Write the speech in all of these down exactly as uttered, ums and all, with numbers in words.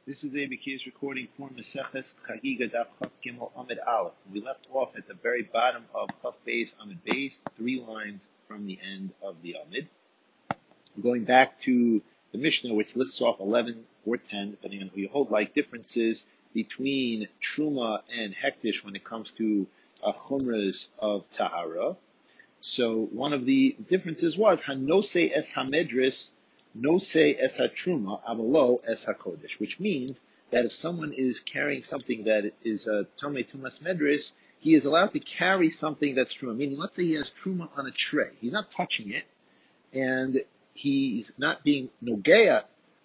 This is Abiki's recording for Maseches Chagiga Daf Chaf Gimel Amid Aleph. We left off at the very bottom of Chaf Beis Amid Beis, three lines from the end of the Amid. We're going back to the Mishnah, which lists off eleven or ten, depending on who you hold, like differences between Truma and Hektish when it comes to uh, Chumras of Tahara. So one of the differences was Hanose es Hamedris no say es ha-truma, avalo es ha-kodesh, which means that if someone is carrying something that is a tamei tumas medris, he is allowed to carry something that's truma. Meaning, let's say he has truma on a tray. He's not touching it, and he's not being nogea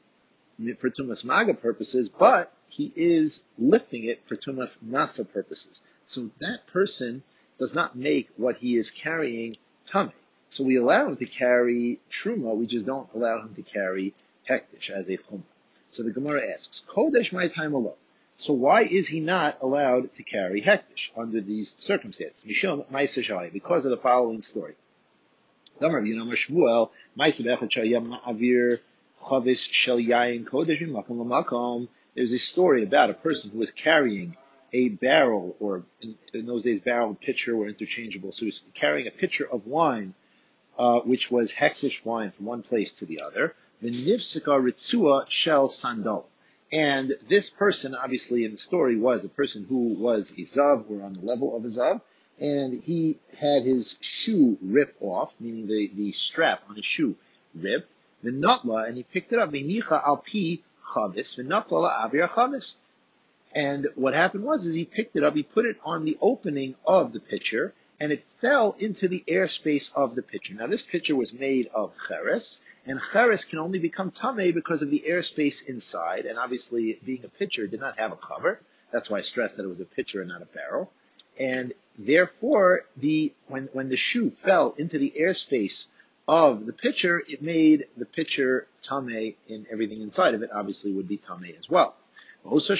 for tumas maga purposes, but he is lifting it for tumas nasa purposes. So that person does not make what he is carrying tamei. So we allow him to carry truma, we just don't allow him to carry hektish as a chumrah. So the Gemara asks, Kodesh my time alone. So why is he not allowed to carry hektish under these circumstances? Mishum ma'aseh shai, because of the following story. Gemara, you know, Shmuel, ma'aseh bechad shayam ma'avir chavis shel yayin kodesh mimakom lamakom. There's a story about a person who was carrying a barrel, or in, in those days, barrel and pitcher were interchangeable. So he was carrying a pitcher of wine, Uh, which was hektish wine from one place to the other. The nifsika ritzua shel sandal. And this person, obviously in the story, was a person who was a zav, or on the level of a zav, and he had his shoe ripped off, meaning the, the strap on his shoe ripped, the natla, and he picked it up, v'nicha al pi chavis, v'nafla la'avir chavis. And what happened was, is he picked it up, he put it on the opening of the pitcher, and it fell into the airspace of the pitcher. Now, this pitcher was made of cheres, and cheres can only become tamei because of the airspace inside, and obviously, being a pitcher, did not have a cover. That's why I stressed that it was a pitcher and not a barrel. And therefore, the when, when the shoe fell into the airspace of the pitcher, it made the pitcher tamei, and everything inside of it obviously would be tamei as well. No say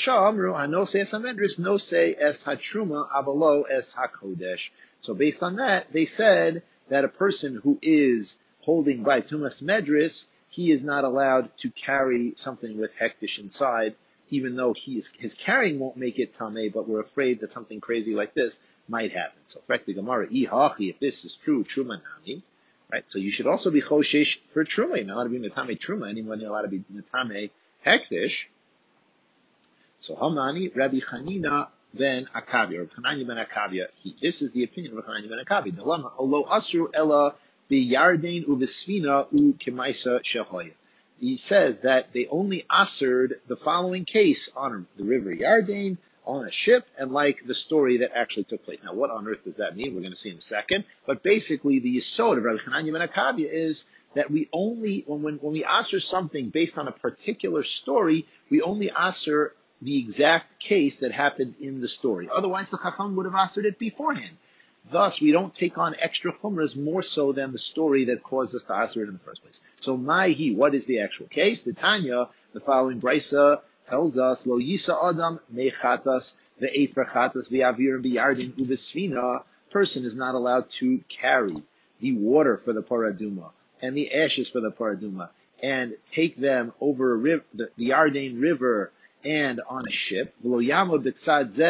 es hatruma avalo es hakodesh. So based on that, they said that a person who is holding by tumas medris, he is not allowed to carry something with hektish inside, even though he is, his carrying won't make it tamei, but we're afraid that something crazy like this might happen. So, the Gemara, ihachi, if this is true, truma nami, right? So you should also be choshesh for truma. You're not allowed to be metame truma, anyone you're allowed to be metame hektish. So Hamani, Rabbi Chanina ben Akavia, or Chananya ben Akavia, he. This is the opinion of Chananya ben Akavia. Dalama, although asru ella biyardain uvesfina u kemaisa shehoya. He says that they only assered the following case on the river Yardain, on a ship, and like the story that actually took place. Now, what on earth does that mean? We're going to see in a second. But basically, the yesod of Rabbi Chananya ben Akavia is that we only, when, when, when we asser something based on a particular story, we only asser the exact case that happened in the story. Otherwise, the Chacham would have answered it beforehand. Thus, we don't take on extra chumras more so than the story that caused us to answer it in the first place. So, Maihi, what is the actual case? The Tanya, the following brisa, tells us, Lo yisa adam mechatas ve'efer chatas ve'avir biyardin uvesfina. Person is not allowed to carry the water for the paraduma and the ashes for the paraduma and take them over a riv- the, the Yardain River and on a ship. You're not allowed to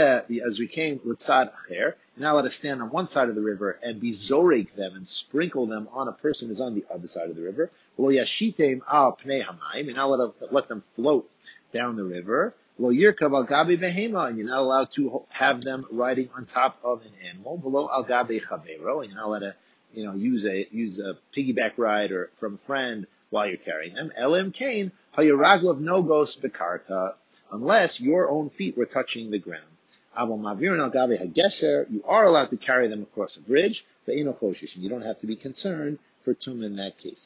stand on one side of the river and be zorig them and sprinkle them on a person who's on the other side of the river. You're not allowed to let them float down the river. And you're not allowed to have them riding on top of an animal. And you're not allowed to, you know, use a use a piggyback ride or from a friend while you're carrying them. Elim kain hayaraglav nogos bekarta. Unless your own feet were touching the ground. You are allowed to carry them across a bridge, but you don't have to be concerned for tum in that case.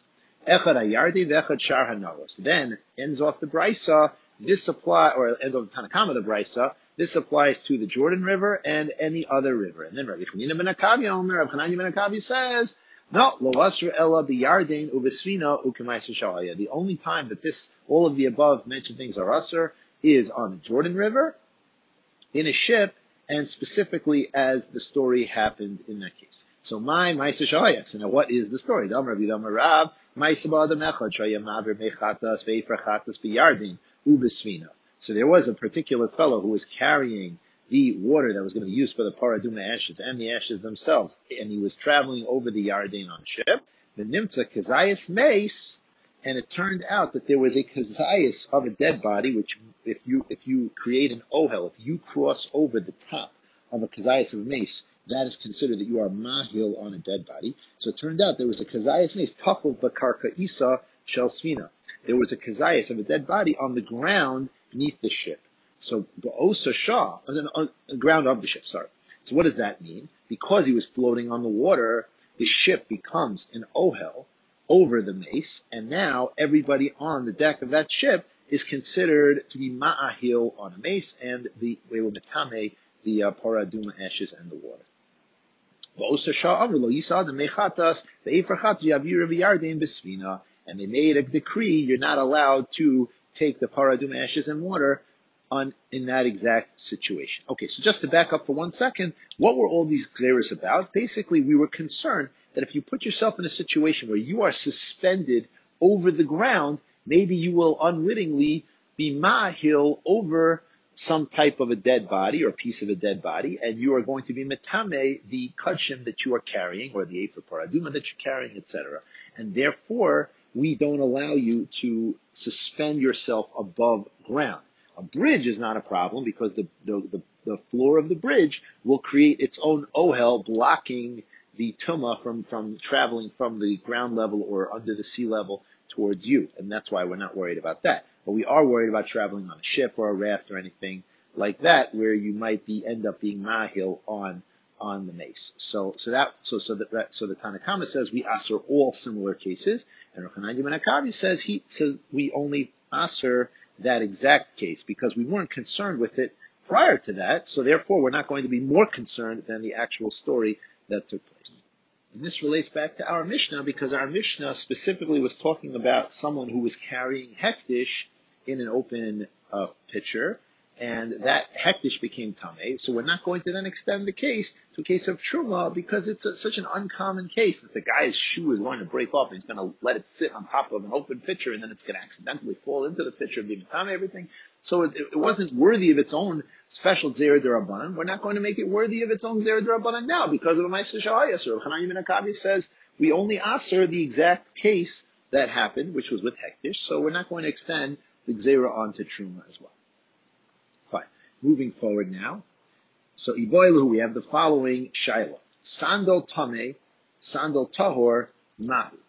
Then ends off the brisa. This apply, or ends off the Tanakama the brisa. This applies to the Jordan River and any other river. And then Rabbi Chanina ben Akavia, Rabbi Chananya ben Akavia says, no, lo asr ella biyardain uvesfina ukemaisa shahaya. The only time that this, all of the above mentioned things are asr is on the Jordan River, in a ship, and specifically as the story happened in that case. So my Maisa Shahayak. So now what is the story? Dam Rabbi Dam Rab, Maisa Ba'adam Echad, Shayam Maver Mechatas, Ve'ifra Chatas B'Yardin, Ubesvina. So there was a particular fellow who was carrying the water that was going to be used for the paraduma ashes and the ashes themselves, and he was traveling over the Yarden on a ship. The nimtza kazayas mace, and it turned out that there was a kazayas of a dead body, which if you if you create an ohel, if you cross over the top of a kazayas of a mace, that is considered that you are mahil on a dead body. So it turned out there was a kazayas mace, tachol bakarka isa shel svina. There was a kazayas of a dead body on the ground beneath the ship. So ba'osa shah, on the ground of the ship, sorry. So what does that mean? Because he was floating on the water, the ship becomes an ohel over the mace, and now everybody on the deck of that ship is considered to be ma'ahil on a mace, and the they will metame the uh, paraduma ashes and the water. And they made a decree: you're not allowed to take the paraduma ashes and water on in that exact situation. Okay, so just to back up for one second, what were all these gzeros about? Basically, we were concerned that if you put yourself in a situation where you are suspended over the ground, maybe you will unwittingly be ma'ahil over some type of a dead body or a piece of a dead body, and you are going to be metame the kudshim that you are carrying, or the ephah paraduma that you're carrying, et cetera. And therefore, we don't allow you to suspend yourself above ground. A bridge is not a problem because the, the, the, the floor of the bridge will create its own ohel, blocking the tuma from, from traveling from the ground level or under the sea level towards you. And that's why we're not worried about that. But we are worried about traveling on a ship or a raft or anything like that, where you might be end up being mahil on on the mace. So so that so so that so the Tanakama says we asur all similar cases, and Rochanan ben Akavi says he says we only asur that exact case because we weren't concerned with it prior to that. So therefore, we're not going to be more concerned than the actual story that took place. And this relates back to our Mishnah because our Mishnah specifically was talking about someone who was carrying hektish in an open uh, pitcher, and that hektish became tameh. So we're not going to then extend the case to a case of truma because it's a, such an uncommon case that the guy's shoe is going to break off and he's going to let it sit on top of an open pitcher and then it's going to accidentally fall into the pitcher and be tameh everything. So it, it wasn't worthy of its own special zera derabanan. We're not going to make it worthy of its own zera derabanan now because of a ma'aser shahayas. So Chanan ben Akavi says we only aser the exact case that happened, which was with hektish. So we're not going to extend the gzera onto truma as well. Fine. Moving forward now. So iboilu, we have the following shaila: sandal tame, sandal tahor, mahu.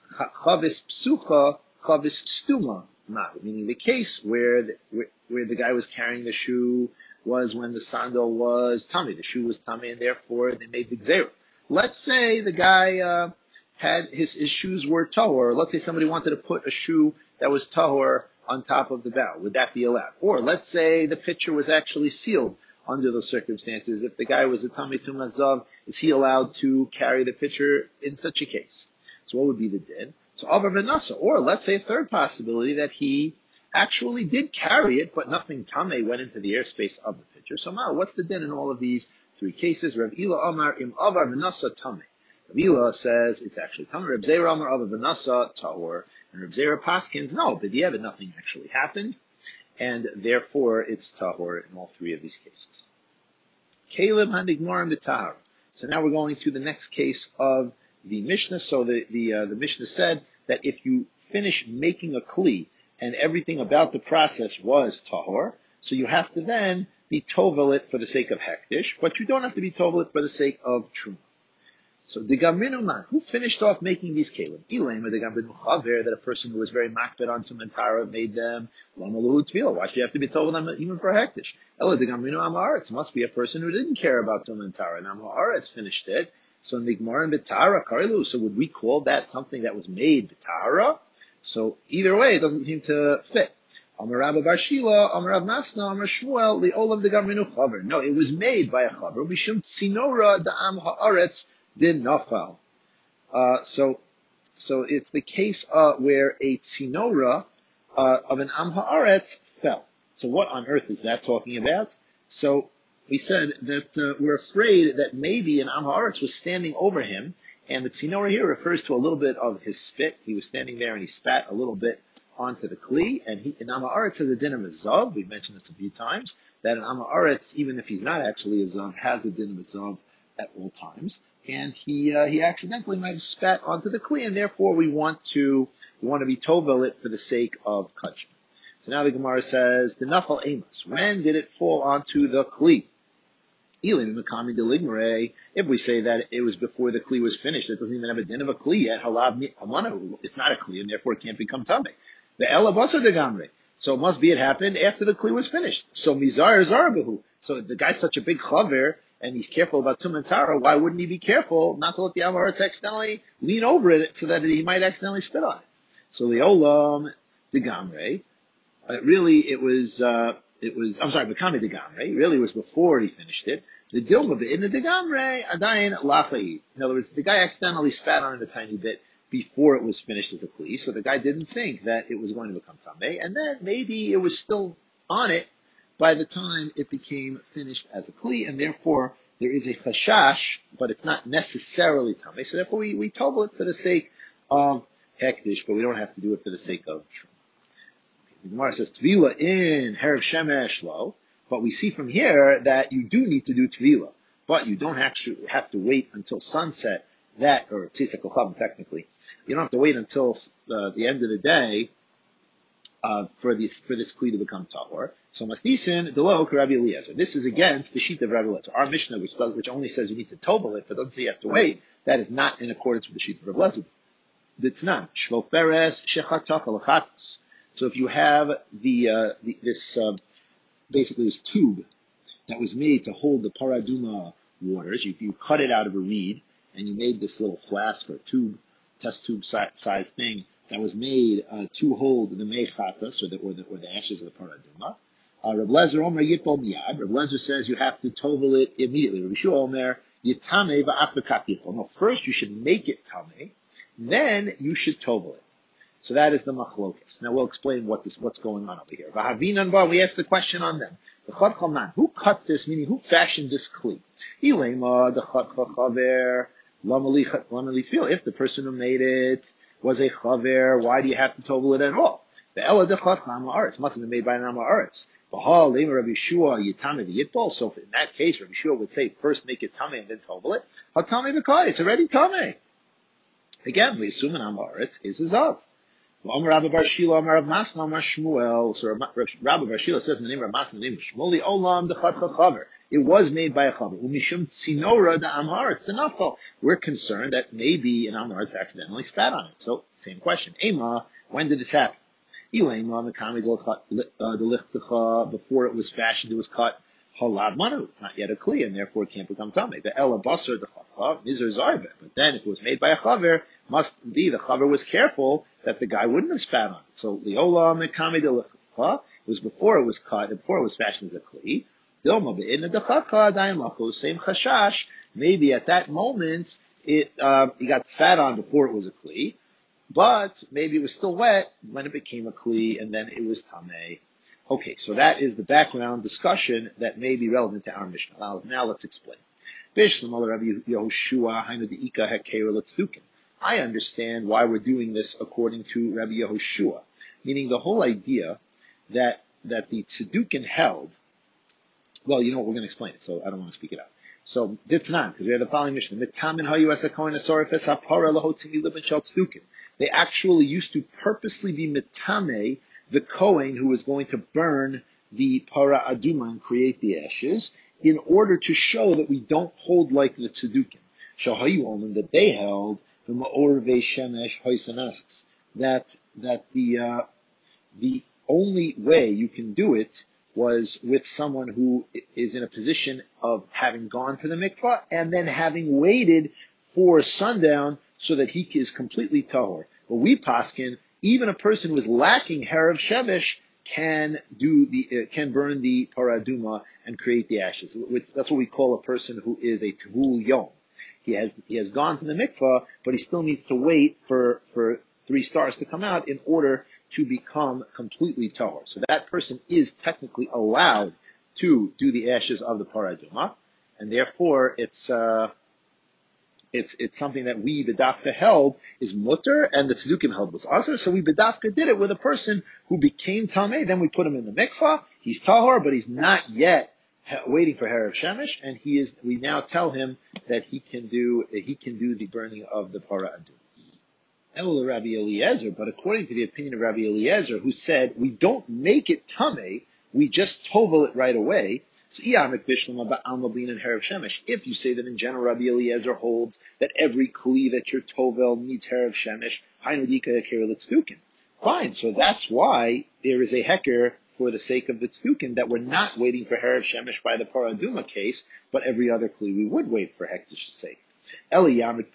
Chavis psucha, chavis stuma, mahu. Meaning the case where the, where, where the guy was carrying the shoe was when the sandal was tame. The shoe was tame, and therefore they made the gzera. Let's say the guy uh, had his, his shoes were tahor. Let's say somebody wanted to put a shoe that was tahor on top of the barrel. Would that be allowed? Or let's say the pitcher was actually sealed under those circumstances. If the guy was a Tamei Tumas Zav, is he allowed to carry the pitcher in such a case? So what would be the din? So Avar Vanasa. Or let's say a third possibility that he actually did carry it, but nothing Tamei went into the airspace of the pitcher. So now, what's the din in all of these three cases? Rav Ila Amar Im Avar Vanasa Tamei. Rav Ila says it's actually Tamei. Rav Zera Amar Avar Vanasa Tahor. And Rav Zera Paskins, no, but yeah, but nothing actually happened, and therefore it's tahor in all three of these cases. Caleb handigmarim b'tahara. So now we're going to the next case of the Mishnah. So the the uh, the Mishnah said that if you finish making a kli and everything about the process was tahor, so you have to then be tovel it for the sake of hektish, but you don't have to be tovel it for the sake of truma. So the Gamrinu man, who finished off making these kelim? Ilema the Gamrinu chaver, that a person who was very makbid on Tumantara made them lamaluhu tvila. Why should you have to be told them even for hektish? Ella the Gamrinu amaretz, must be a person who didn't care about Tumantara, and amaretz finished it. So nigmar and betara karilu. So would we call that something that was made betara? So either way, it doesn't seem to fit. Amar Rabba Bar Shila, Amar Rav Masna, Amar Shmuel, the Olav the Gamrinu chaver. No, it was made by a chaver. Mishum tzinora da'am haaretz. Din nafal. Uh, so, so it's the case uh, where a tzinora uh, of an am haaretz fell. So what on earth is that talking about? So we said that uh, we're afraid that maybe an am haaretz was standing over him, and the tzinora here refers to a little bit of his spit. He was standing there and he spat a little bit onto the kli, and he, in Amma Aretz has a din of a zav. We've mentioned this a few times, that an Amma Aretz, even if he's not actually a zav, has a din of a zav at all times. And he, uh, he accidentally might have spat onto the kli, and therefore we want to, we want to be tovel it for the sake of kachim. So now the Gemara says, the nafal amos, when did it fall onto the kli? If we say that it was before the kli was finished, it doesn't even have a din of a kli yet. Halav amana, it's not a kli, and therefore it can't become tamei. The ela basar degamre. So it must be it happened after the kli was finished. So mizar zarabahu. So the guy's such a big chaver, and he's careful about tum and tara. Why wouldn't he be careful not to let the amaretz accidentally lean over it so that he might accidentally spit on it? So the olam degamre. Uh, really, it was, uh, it was, I'm sorry, Bekame Degamre. Really, it was before he finished it. The Dilma bit in the Degamre, Adayin Lachai. In other words, the guy accidentally spat on it a tiny bit before it was finished as a Kli. So the guy didn't think that it was going to become Tameh. And then maybe it was still on it by the time it became finished as a Kli. And therefore, there is a Chashash, but it's not necessarily Tameh. So therefore, we, we total it for the sake of Hektish, but we don't have to do it for the sake of Shrum. The Gemara says Tvila in Herav Shemesh lo, but we see from here that you do need to do Tvila, but you don't actually have to wait until sunset. That or Tzisa Kochavim technically, you don't have to wait until uh, the end of the day uh, for this for this kli to become tahor. So Masnisin Delo Rabbi Eliezer. This is against the sheet of Rabbi Eliezer. Our Mishnah, which does, which only says you need to tovel it, but doesn't say you have to wait. That is not in accordance with the sheet of Rabbi Eliezer. The Tanan Shlo Peres Shechatach Alachatos. So if you have the, uh, the this, uh, basically this tube that was made to hold the paraduma waters, you, you cut it out of a reed, and you made this little flask or tube, test tube si- size thing that was made, uh, to hold the meichatas, or the, or the, or the ashes of the paraduma. Uh, Reb Lezer Omer Yitbol Miyad. Reb Lezer says you have to tovel it immediately. Reb Yeshua Omer Yitame Va'ach Yitbol. No, first you should make it tamei, then you should tovel it. So that is the machlokes. Now we'll explain what this, what's going on over here. V'havinan ba, we ask the question on them. The chad chaman, who cut this, meaning who fashioned this kli? Ilema, the chad chaver, lamali fil. If the person who made it was a chaver, why do you have to tovel it at all? The ela the chad chama aretz must have been made by an ama aretz. V'ha lema Rabbi Yeshua yitame v'yitbol. So in that case, Rabbi Yeshua would say first make it tamei and then tovel it. Hatame v'kai, it's already tamei. Again, we assume an ama aretz is a zav. Rabbi Bar Shila, Rav Masna, Rav Shmuel. So Rabbi Bar Shila says in the name of Rav Masna, the name of Shmuel, Olam Dechat Chaver. It was made by a chaver. Umishum Tzinora da Amharetz, the Nafal. We're concerned that maybe an Amharetz accidentally spat on it. So same question. Ema, when did this happen? Ilema Mekami Delichtecha, before it was fashioned, it was cut. Halad Manu, it's not yet a kli, and therefore it can't become tamei. The Ela Basar the Chaver, Mizer Zarbe. But then if it was made by a chaver, must be the chaver was careful that the guy wouldn't have spat on it. So Leola Mekami Delichtecha, it was before it was cut, and before it was fashioned as a kli. Dilma Be'idna Dechacha, Dayan Lacho, same chashash. Maybe at that moment, it, uh, he got spat on before it was a kli, but maybe it was still wet when it became a kli, and then it was tamei. Okay, so that is the background discussion that may be relevant to our Mishnah. Now, now let's explain. I understand why we're doing this according to Rabbi Yehoshua, meaning the whole idea that that the Tzedukin held. Well, you know what, we're going to explain it, so I don't want to speak it out. So, Ditnan, because we have the following Mishnah. They actually used to purposely be mitame the Kohen who was going to burn the para aduma and create the ashes in order to show that we don't hold like the Tzedukim. Shahayu Omen, that they held the Ma'orve Shemesh Hoysanasis. That, that the, uh, the only way you can do it was with someone who is in a position of having gone to the mikvah and then having waited for sundown so that he is completely tahor. But we paskin, even a person who is lacking herav shemesh can do the uh, can burn the paraduma and create the ashes. Which, that's what we call a person who is a tehul yom. He has he has gone to the mikvah, but he still needs to wait for for three stars to come out in order to become completely tahor. So that person is technically allowed to do the ashes of the paraduma, and therefore it's uh, It's it's something that we bedafka held is mutter, and the tzdukim held was asr. So we bedafka did it with a person who became tamei. Then we put him in the mikvah. He's tahor, but he's not yet waiting for herav shemesh, and he is. We now tell him that he can do he can do the burning of the para adu. El Rabbi Eliezer, but according to the opinion of Rabbi Eliezer, who said we don't make it tamei, we just tovel it right away. If you say that in general, Rabbi Eliezer holds that every kli that you're tovel needs herav shemesh, fine. So that's why there is a heker for the sake of the tzdukin that we're not waiting for herav shemesh by the paraduma case, but every other kli we would wait for hektish sake. But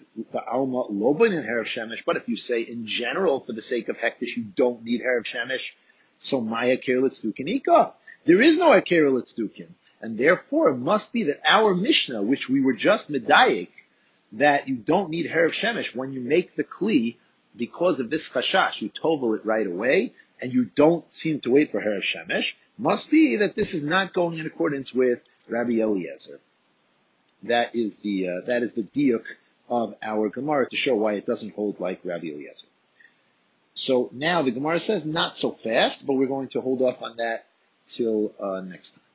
if you say in general for the sake of hektish you don't need herav shemesh, so maya kir l'tzdukin ika. There is no akir l'tzdukin. And therefore, it must be that our Mishnah, which we were just medayik, that you don't need herav shemesh when you make the kli because of this chashash, you tovel it right away, and you don't seem to wait for herav shemesh, must be that this is not going in accordance with Rabbi Eliezer. That is the uh, that is the diuk of our Gemara to show why it doesn't hold like Rabbi Eliezer. So now the Gemara says not so fast, but we're going to hold off on that till uh, next time.